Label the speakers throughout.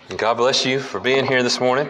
Speaker 1: And God bless you for being here this morning.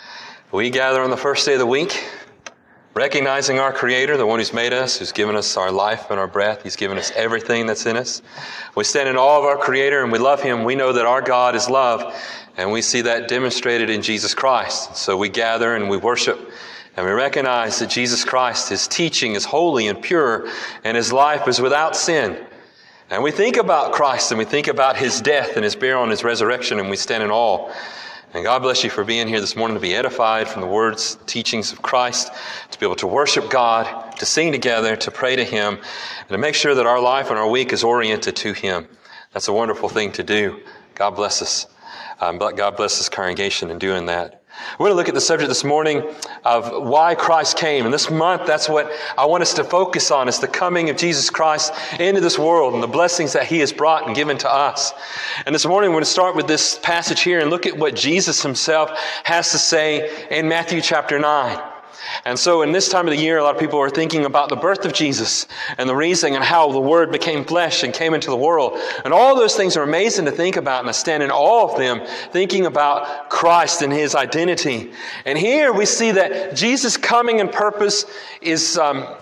Speaker 1: We gather on the first day of the week, recognizing our Creator, the one who's made us, who's given us our life and our breath. He's given us everything that's in us. We stand in awe of our Creator and we love Him. We know that our God is love, and we see that demonstrated in Jesus Christ. So we gather and we worship, and we recognize that Jesus Christ, His teaching is holy and pure, and His life is without sin. And we think about Christ, and we think about His death and His burial and His resurrection, and we stand in awe. And God bless you for being here this morning to be edified from the words, teachings of Christ, to be able to worship God, to sing together, to pray to Him, and to make sure that our life and our week is oriented to Him. That's a wonderful thing to do. God bless us. God bless this congregation in doing that. We're going to look at the subject this morning of why Christ came. And this month, that's what I want us to focus on, is the coming of Jesus Christ into this world and the blessings that He has brought and given to us. And this morning, we're going to start with this passage here and look at what Jesus Himself has to say in Matthew chapter 9. And so in this time of the year, a lot of people are thinking about the birth of Jesus and the reason and how the Word became flesh and came into the world. And all those things are amazing to think about, and I stand in awe of them, thinking about Christ and His identity. And here we see that Jesus' coming and purpose is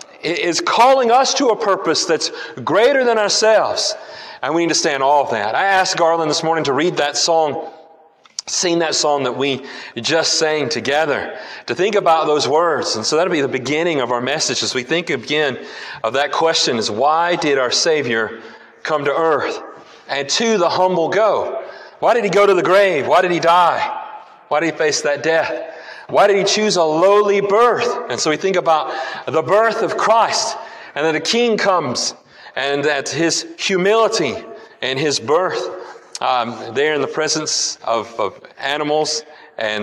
Speaker 1: calling us to a purpose that's greater than ourselves. And we need to stand in awe of that. I asked Garland this morning to read that song, sing that song that we just sang together, to think about those words. And so that'll be the beginning of our message as we think again of that question, is why did our Savior come to earth and to the humble go? Why did He go to the grave? Why did He die? Why did He face that death? Why did He choose a lowly birth? And so we think about the birth of Christ, and that a king comes, and that His humility and His birth, there in the presence of animals, and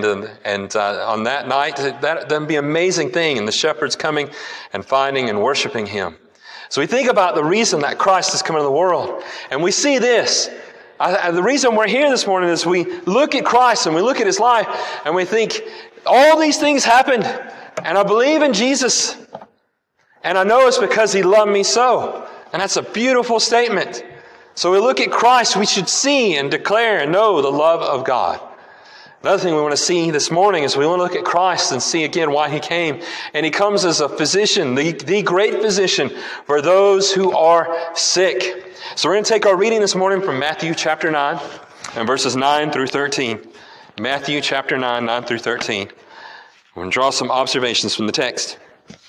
Speaker 1: on that night, that'd be an amazing thing, and the shepherds coming and finding and worshiping Him. So we think about the reason that Christ is coming to the world, and we see this. The reason we're here this morning is we look at Christ and we look at His life, and we think, all these things happened, and I believe in Jesus, and I know it's because He loved me so. And that's a beautiful statement. So we look at Christ, we should see and declare and know the love of God. Another thing we want to see this morning is we want to look at Christ and see again why He came. And He comes as a physician, the great physician for those who are sick. So we're going to take our reading this morning from Matthew chapter 9 and verses 9 through 13. Matthew chapter 9, 9 through 13. We're going to draw some observations from the text.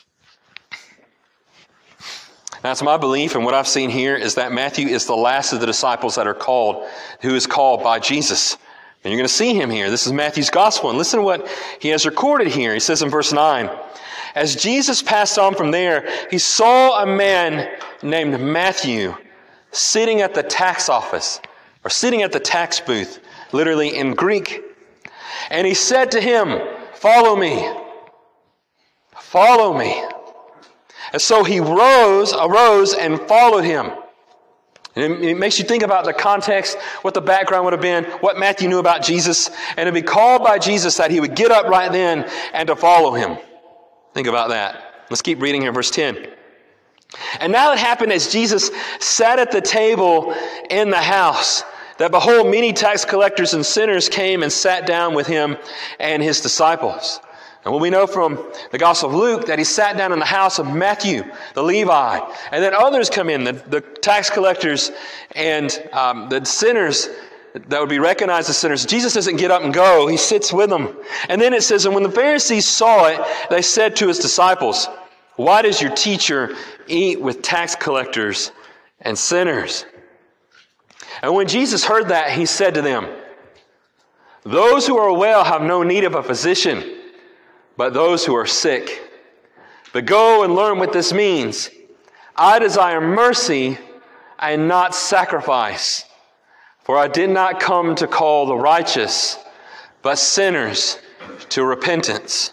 Speaker 1: That's my belief, and what I've seen here is that Matthew is the last of the disciples that are called, who is called by Jesus. And you're going to see Him here. This is Matthew's gospel, and listen to what he has recorded here. He says in verse 9, as Jesus passed on from there, He saw a man named Matthew sitting at the tax office, or sitting at the tax booth, literally in Greek. And He said to him, follow me. Follow me. And so he arose and followed Him. And it makes you think about the context, what the background would have been, what Matthew knew about Jesus, and to be called by Jesus that he would get up right then and to follow Him. Think about that. Let's keep reading here, verse 10. And now it happened as Jesus sat at the table in the house, that behold, many tax collectors and sinners came and sat down with Him and His disciples. And what we know from the Gospel of Luke, that He sat down in the house of Matthew, the Levi. And then others come in, the tax collectors and the sinners that would be recognized as sinners. Jesus doesn't get up and go. He sits with them. And then it says, and when the Pharisees saw it, they said to His disciples, why does your teacher eat with tax collectors and sinners? And when Jesus heard that, He said to them, those who are well have no need of a physician, but those who are sick. But go and learn what this means. I desire mercy and not sacrifice. For I did not come to call the righteous, but sinners to repentance.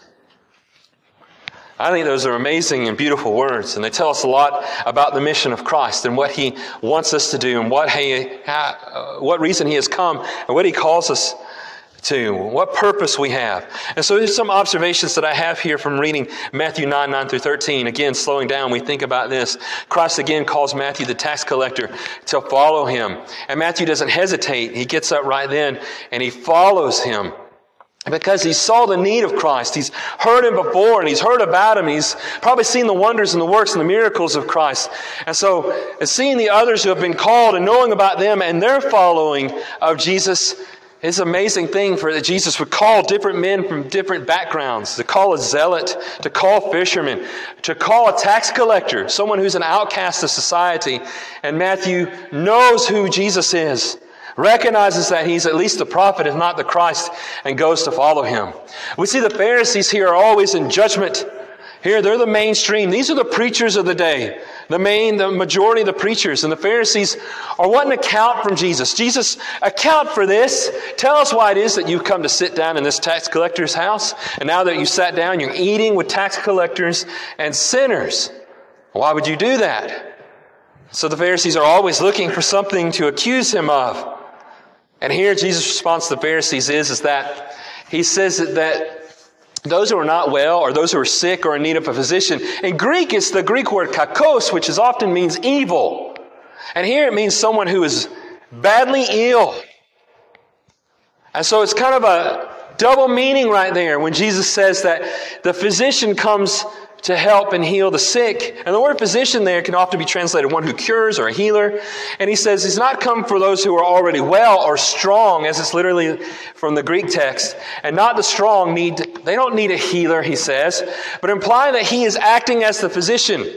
Speaker 1: I think those are amazing and beautiful words, and they tell us a lot about the mission of Christ and what He wants us to do and what reason He has come and what He calls us to, what purpose we have. And so there's some observations that I have here from reading Matthew 9 through 13. Again, slowing down, we think about this. Christ again calls Matthew the tax collector to follow him. And Matthew doesn't hesitate. He gets up right then and he follows him. Because he saw the need of Christ. He's heard him before and he's heard about him. He's probably seen the wonders and the works and the miracles of Christ. And so seeing the others who have been called and knowing about them and their following of Jesus is an amazing thing for that Jesus would call different men from different backgrounds, to call a zealot, to call fishermen, to call a tax collector, someone who's an outcast of society. And Matthew knows who Jesus is, recognizes that he's at least the prophet, if not the Christ, and goes to follow him. We see the Pharisees here are always in judgment. Here, they're the mainstream. These are the preachers of the day. The majority of the preachers. And the Pharisees are wanting to account from Jesus. Jesus, account for this. Tell us why it is that you've come to sit down in this tax collector's house. And now that you sat down, you're eating with tax collectors and sinners. Why would you do that? So the Pharisees are always looking for something to accuse him of. And here Jesus' response to the Pharisees is that he says that those who are not well, or those who are sick or in need of a physician. In Greek, it's the Greek word kakos, which often means evil. And here it means someone who is badly ill. And so it's kind of a double meaning right there when Jesus says that the physician comes to help and heal the sick. And the word physician there can often be translated one who cures or a healer. And he says he's not come for those who are already well or strong, as it's literally from the Greek text. And not the strong they don't need a healer, he says, but implying that he is acting as the physician.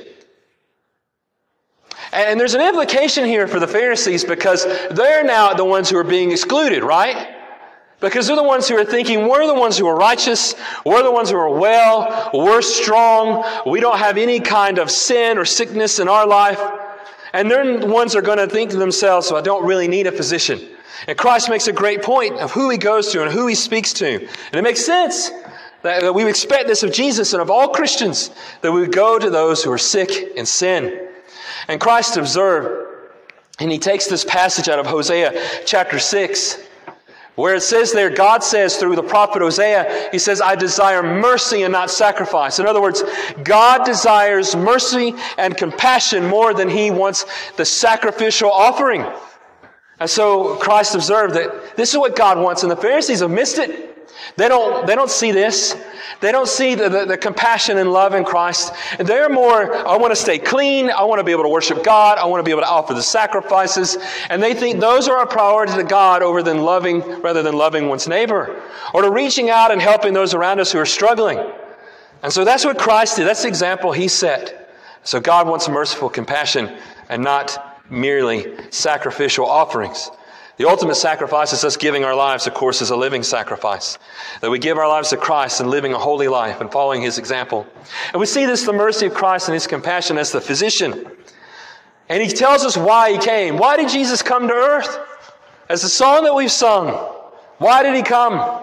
Speaker 1: And there's an implication here for the Pharisees because they're now the ones who are being excluded, right? Because they're the ones who are thinking, we're the ones who are righteous, we're the ones who are well, we're strong, we don't have any kind of sin or sickness in our life. And they're the ones who are going to think to themselves, so I don't really need a physician. And Christ makes a great point of who he goes to and who he speaks to. And it makes sense that we expect this of Jesus and of all Christians, that we would go to those who are sick in sin. And Christ observed, and he takes this passage out of Hosea chapter 6, where it says there, God says through the prophet Hosea, he says, I desire mercy and not sacrifice. In other words, God desires mercy and compassion more than he wants the sacrificial offering. And so Christ observed that this is what God wants, and the Pharisees have missed it. They don't see this. They don't see the compassion and love in Christ. And they're more, I want to stay clean. I want to be able to worship God. I want to be able to offer the sacrifices. And they think those are a priority to God rather than loving one's neighbor. Or to reaching out and helping those around us who are struggling. And so that's what Christ did. That's the example he set. So God wants merciful compassion and not merely sacrificial offerings. The ultimate sacrifice is us giving our lives, of course, is a living sacrifice. That we give our lives to Christ and living a holy life and following his example. And we see this, the mercy of Christ and his compassion as the physician. And he tells us why he came. Why did Jesus come to earth? As the song that we've sung, why did he come?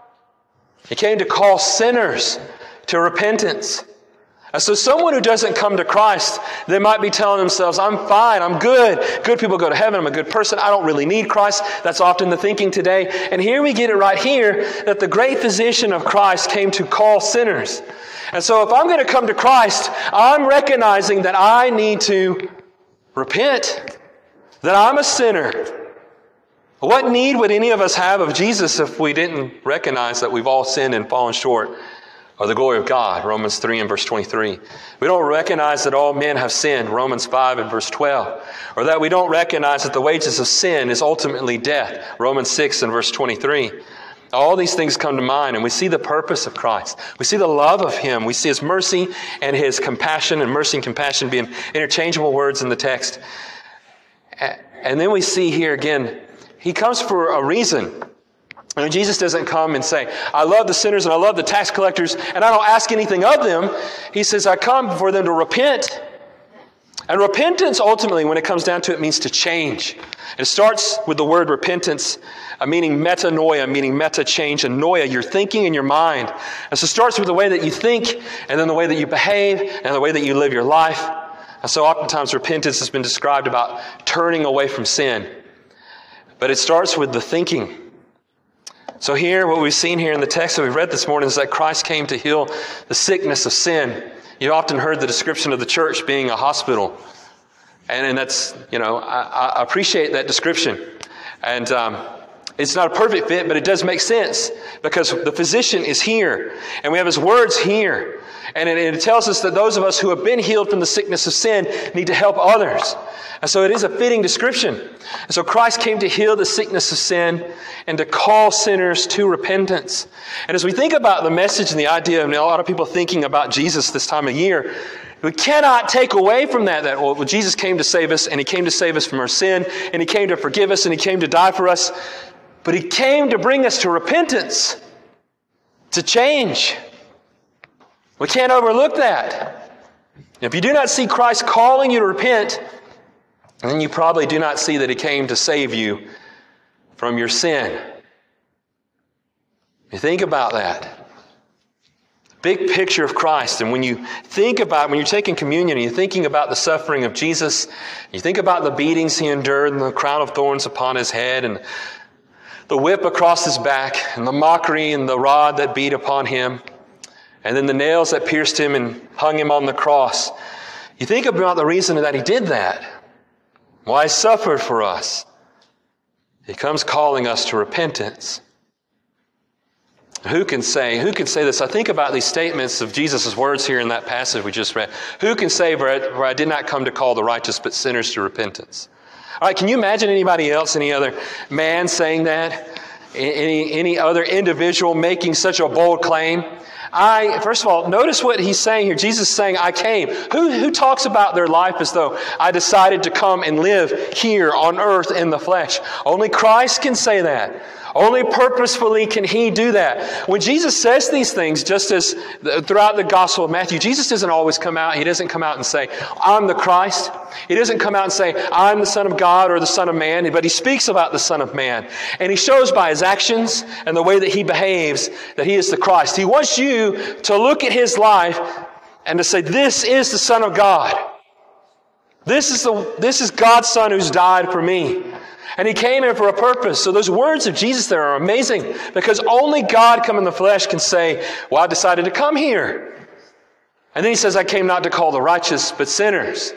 Speaker 1: He came to call sinners to repentance. And so someone who doesn't come to Christ, they might be telling themselves, I'm fine, I'm good. Good people go to heaven, I'm a good person, I don't really need Christ. That's often the thinking today. And here we get it right here, that the great physician of Christ came to call sinners. And so if I'm going to come to Christ, I'm recognizing that I need to repent, that I'm a sinner. What need would any of us have of Jesus if we didn't recognize that we've all sinned and fallen short or the glory of God, Romans 3 and verse 23. We don't recognize that all men have sinned, Romans 5 and verse 12. Or that we don't recognize that the wages of sin is ultimately death, Romans 6 and verse 23. All these things come to mind, and we see the purpose of Christ. We see the love of him. We see his mercy and his compassion, and mercy and compassion being interchangeable words in the text. And then we see here again, he comes for a reason. And Jesus doesn't come and say, I love the sinners and I love the tax collectors and I don't ask anything of them. He says, I come for them to repent. And repentance ultimately, when it comes down to it, means to change. It starts with the word repentance, meaning metanoia, meaning meta change, and noia, your thinking in your mind. And so it starts with the way that you think, and then the way that you behave, and the way that you live your life. And so oftentimes repentance has been described about turning away from sin. But it starts with the thinking. So here, what we've seen here in the text that we've read this morning is that Christ came to heal the sickness of sin. You've often heard the description of the church being a hospital. And that's, I appreciate that description. And it's not a perfect fit, but it does make sense because the physician is here and we have his words here. And it tells us that those of us who have been healed from the sickness of sin need to help others. And so it is a fitting description. And so Christ came to heal the sickness of sin and to call sinners to repentance. And as we think about the message and the idea, and a lot of people thinking about Jesus this time of year, we cannot take away from that Jesus came to save us, and He came to save us from our sin, and He came to forgive us, and He came to die for us. But He came to bring us to repentance, to change. We can't overlook that. If you do not see Christ calling you to repent, then you probably do not see that He came to save you from your sin. You think about that. Big picture of Christ. And when you're taking communion and you're thinking about the suffering of Jesus, you think about the beatings He endured and the crown of thorns upon His head and the whip across His back and the mockery and the rod that beat upon Him and then the nails that pierced Him and hung Him on the cross. You think about the reason that He did that. Why He suffered for us. He comes calling us to repentance. Who can say this? I think about these statements of Jesus' words here in that passage we just read. Who can say, for I did not come to call the righteous, but sinners to repentance? All right, can you imagine anybody else, any other man saying that? Any other individual making such a bold claim? First of all, notice what He's saying here. Jesus is saying, I came. Who talks about their life as though I decided to come and live here on earth in the flesh? Only Christ can say that. Only purposefully can He do that. When Jesus says these things, just as throughout the Gospel of Matthew, Jesus doesn't always come out. He doesn't come out and say, I'm the Christ. He doesn't come out and say, I'm the Son of God or the Son of Man. But He speaks about the Son of Man. And He shows by His actions and the way that He behaves that He is the Christ. He wants you to look at His life and to say, this is the Son of God. This is God's Son who's died for me. And He came here for a purpose. So those words of Jesus there are amazing because only God come in the flesh can say, well, I decided to come here. And then He says, I came not to call the righteous, but sinners.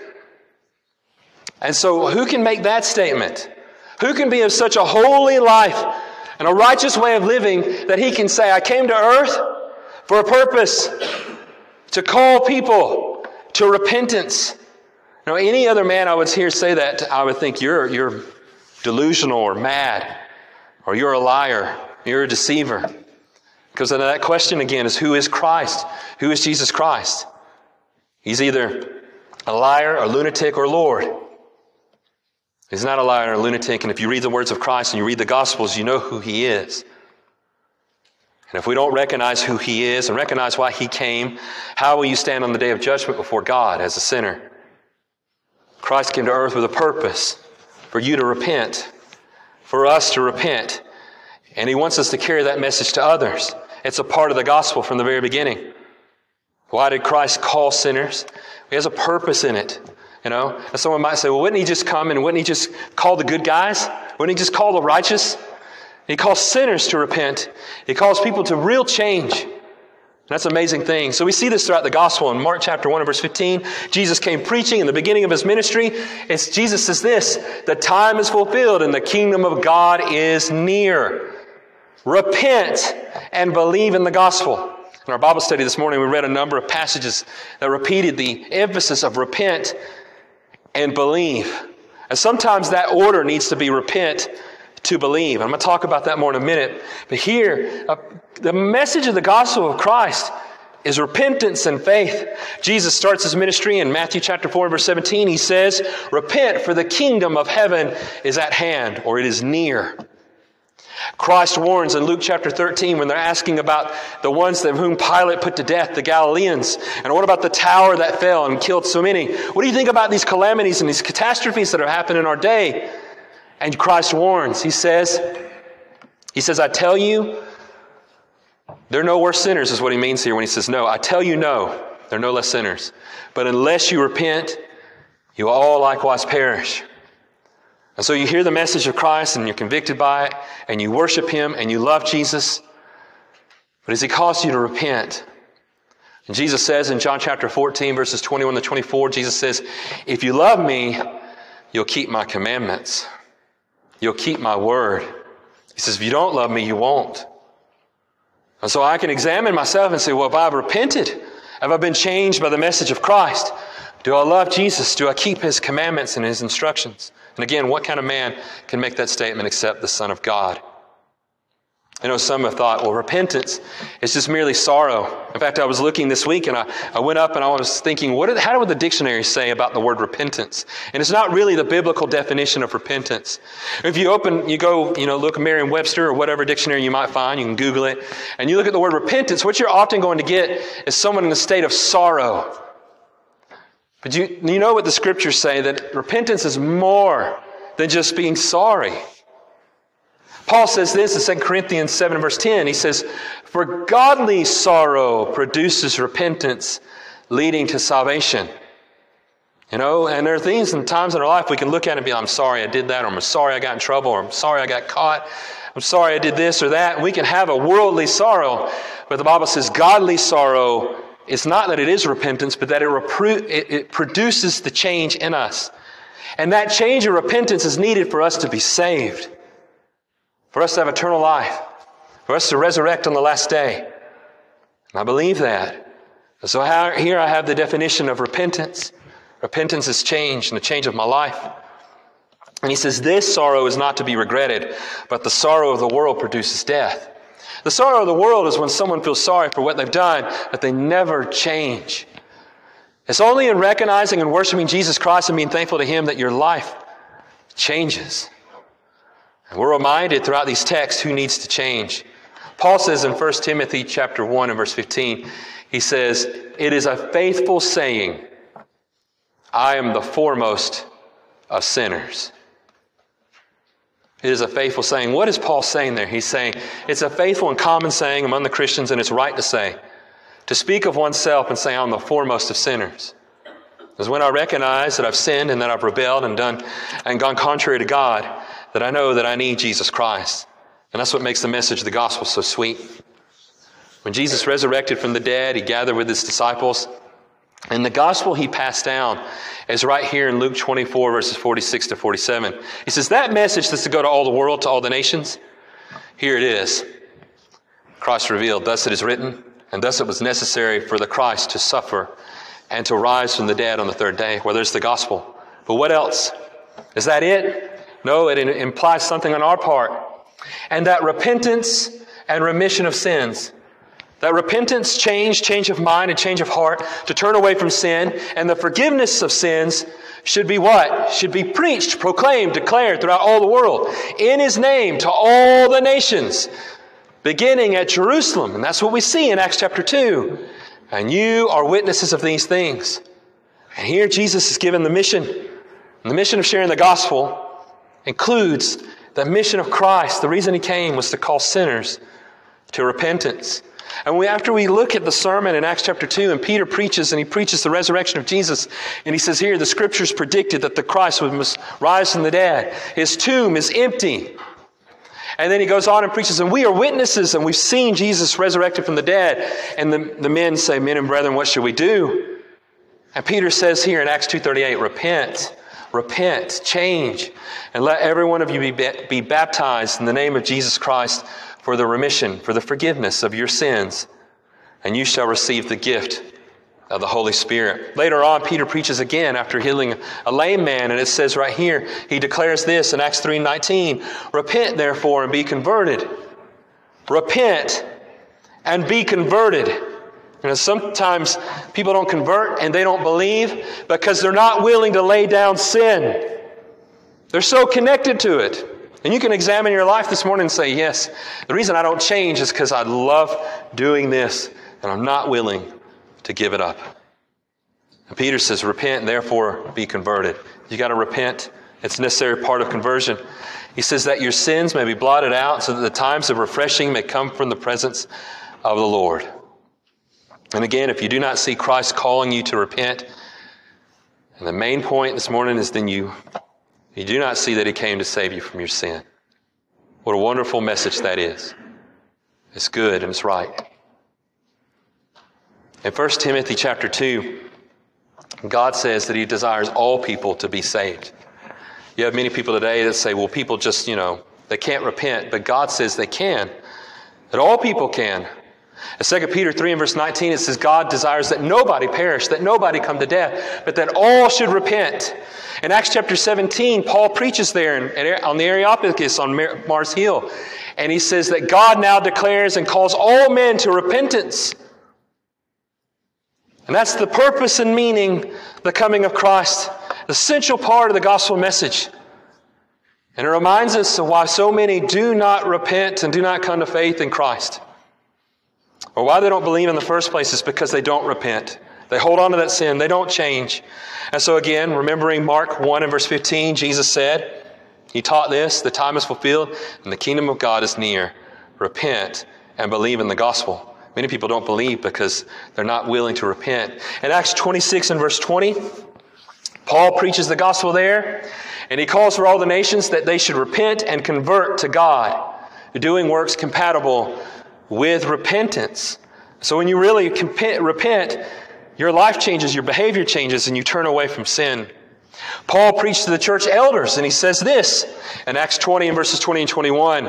Speaker 1: And so who can make that statement? Who can be of such a holy life and a righteous way of living that he can say, I came to earth for a purpose, to call people to repentance. Now, any other man I would hear say that, I would think you're delusional or mad, or you're a liar, you're a deceiver. Because that question again is, who is Christ? Who is Jesus Christ? He's either a liar, a lunatic, or Lord. He's not a liar or a lunatic, and if you read the words of Christ and you read the Gospels, you know who He is. And if we don't recognize who He is and recognize why He came, how will you stand on the day of judgment before God as a sinner? Christ came to earth with a purpose, for you to repent, for us to repent. And He wants us to carry that message to others. It's a part of the gospel from the very beginning. Why did Christ call sinners? He has a purpose in it. And someone might say, well, wouldn't He just come and wouldn't He just call the good guys? Wouldn't He just call the righteous? He calls sinners to repent. He calls people to real change. That's an amazing thing. So we see this throughout the gospel. In Mark chapter 1 and verse 15, Jesus came preaching in the beginning of His ministry. Jesus says this, the time is fulfilled and the kingdom of God is near. Repent and believe in the gospel. In our Bible study this morning, we read a number of passages that repeated the emphasis of repent and believe. And sometimes that order needs to be repent to believe. I'm going to talk about that more in a minute. But here, the message of the gospel of Christ is repentance and faith. Jesus starts His ministry in Matthew chapter 4 verse 17. He says, repent, for the kingdom of heaven is at hand, or it is near. Christ warns in Luke chapter 13 when they're asking about the ones whom Pilate put to death, the Galileans. And what about the tower that fell and killed so many? What do you think about these calamities and these catastrophes that have happened in our day? And Christ warns. He says, I tell you, they're no worse sinners is what He means here when He says no. I tell you no, they're no less sinners. But unless you repent, you will all likewise perish. And so you hear the message of Christ and you're convicted by it and you worship Him and you love Jesus. But does He cause you to repent? And Jesus says in John chapter 14, verses 21 to 24, Jesus says, if you love me, you'll keep my commandments. You'll keep my word. He says, if you don't love me, you won't. And so I can examine myself and say, well, have I repented? Have I been changed by the message of Christ? Do I love Jesus? Do I keep His commandments and His instructions? And again, what kind of man can make that statement except the Son of God? I know some have thought, well, repentance is just merely sorrow. In fact, I was looking this week and I went up and I was thinking, how would the dictionary say about the word repentance? And it's not really the biblical definition of repentance. If you go, look at Merriam-Webster or whatever dictionary you might find, you can Google it, and you look at the word repentance, what you're often going to get is someone in a state of sorrow. But you know what the scriptures say, that repentance is more than just being sorry. Paul says this in 2 Corinthians 7 verse 10. He says, for godly sorrow produces repentance leading to salvation. And there are things and times in our life we can look at and be, I'm sorry I did that, or I'm sorry I got in trouble, or I'm sorry I got caught, I'm sorry I did this or that. And we can have a worldly sorrow, but the Bible says godly sorrow is not that it is repentance, but that it produces the change in us. And that change of repentance is needed for us to be saved, for us to have eternal life, for us to resurrect on the last day. And I believe that. So here I have the definition of repentance. Repentance is change, and the change of my life. And he says, this sorrow is not to be regretted, but the sorrow of the world produces death. The sorrow of the world is when someone feels sorry for what they've done, but they never change. It's only in recognizing and worshiping Jesus Christ and being thankful to Him that your life changes. And we're reminded throughout these texts who needs to change. Paul says in 1 Timothy chapter 1 and verse 15, he says, it is a faithful saying, I am the foremost of sinners. It is a faithful saying. What is Paul saying there? He's saying it's a faithful and common saying among the Christians, and it's right to say. To speak of oneself and say, I'm the foremost of sinners. Because when I recognize that I've sinned and that I've rebelled and gone contrary to God, that I know that I need Jesus Christ. And that's what makes the message of the gospel so sweet. When Jesus resurrected from the dead, He gathered with His disciples. And the gospel He passed down is right here in Luke 24, verses 46 to 47. He says, that message that's to go to all the world, to all the nations, here it is. Christ revealed, thus it is written, and thus it was necessary for the Christ to suffer and to rise from the dead on the third day. Well, there's the gospel. But what else? Is that it? No, it implies something on our part. And that repentance and remission of sins. That repentance, change of mind and change of heart to turn away from sin, and the forgiveness of sins should be what? Should be preached, proclaimed, declared throughout all the world in His name to all the nations, beginning at Jerusalem. And that's what we see in Acts chapter 2. And you are witnesses of these things. And here Jesus is given the mission. And the mission of sharing the gospel includes the mission of Christ. The reason He came was to call sinners to repentance. And after we look at the sermon in Acts chapter 2, and Peter preaches, and he preaches the resurrection of Jesus, and he says here, the scriptures predicted that the Christ must rise from the dead. His tomb is empty. And then he goes on and preaches, and we are witnesses, and we've seen Jesus resurrected from the dead. And the men say, men and brethren, what should we do? And Peter says here in Acts 2:38, repent, change, and let every one of you be baptized in the name of Jesus Christ for the remission, for the forgiveness of your sins, and you shall receive the gift of the Holy Spirit. Later on, Peter preaches again after healing a lame man, and it says right here, he declares this in Acts 3:19, repent therefore and be converted. Repent and be converted. Sometimes people don't convert and they don't believe because they're not willing to lay down sin. They're so connected to it. And you can examine your life this morning and say, yes, the reason I don't change is because I love doing this and I'm not willing to give it up. And Peter says, repent and therefore be converted. You got to repent. It's a necessary part of conversion. He says that your sins may be blotted out so that the times of refreshing may come from the presence of the Lord. And again, if you do not see Christ calling you to repent, and the main point this morning is then you You do not see that he came to save you from your sin. What a wonderful message that is. It's good and it's right. In 1 Timothy chapter 2, God says that he desires all people to be saved. You have many people today that say, well, people just, they can't repent. But God says they can. That all people can. In 2 Peter 3 and verse 19, it says God desires that nobody perish, that nobody come to death, but that all should repent. In Acts chapter 17, Paul preaches there on the Areopagus on Mars Hill. And he says that God now declares and calls all men to repentance. And that's the purpose and meaning, the coming of Christ, the essential part of the gospel message. And it reminds us of why so many do not repent and do not come to faith in Christ. Or why they don't believe in the first place is because they don't repent. They hold on to that sin. They don't change. And so again, remembering Mark 1 and verse 15, Jesus said, he taught this, the time is fulfilled and the kingdom of God is near. Repent and believe in the gospel. Many people don't believe because they're not willing to repent. In Acts 26 and verse 20, Paul preaches the gospel there, and he calls for all the nations that they should repent and convert to God, doing works compatible with repentance. So when you really repent, your life changes, your behavior changes, and you turn away from sin. Paul preached to the church elders, and he says this in Acts 20 and verses 20 and 21.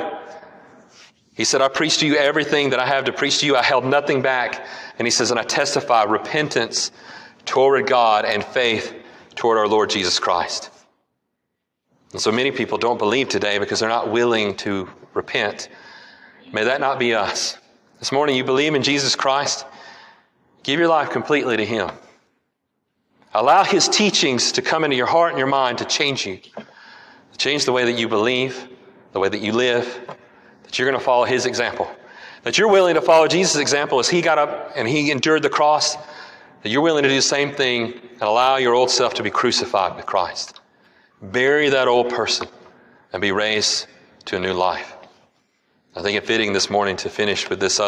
Speaker 1: He said, I preached to you everything that I have to preach to you. I held nothing back. And he says, and I testify repentance toward God and faith toward our Lord Jesus Christ. And so many people don't believe today because they're not willing to repent. May that not be us. This morning you believe in Jesus Christ. Give your life completely to him. Allow his teachings to come into your heart and your mind to change you. To change the way that you believe, the way that you live. That you're going to follow his example. That you're willing to follow Jesus' example as he got up and he endured the cross. That you're willing to do the same thing and allow your old self to be crucified with Christ. Bury that old person and be raised to a new life. I think it fitting this morning to finish with this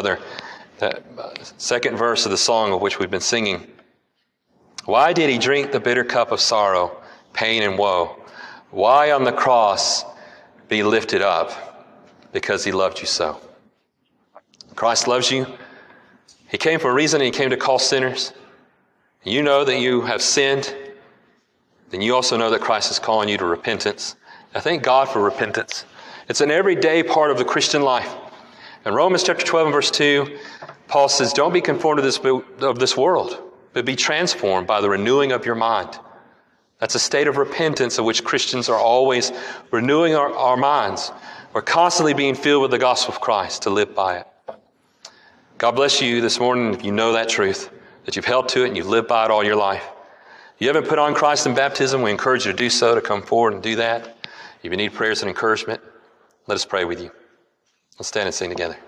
Speaker 1: second verse of the song of which we've been singing. Why did he drink the bitter cup of sorrow, pain, and woe? Why on the cross be lifted up? Because he loved you so. Christ loves you. He came for a reason, and he came to call sinners. You know that you have sinned. Then you also know that Christ is calling you to repentance. I thank God for repentance. It's an everyday part of the Christian life. In Romans chapter 12 and verse 2, Paul says, don't be conformed to this world, but be transformed by the renewing of your mind. That's a state of repentance of which Christians are always renewing our minds. We're constantly being filled with the gospel of Christ to live by it. God bless you this morning if you know that truth, that you've held to it and you've lived by it all your life. If you haven't put on Christ in baptism, we encourage you to do so, to come forward and do that. If you need prayers and encouragement, let us pray with you. Let's stand and sing together.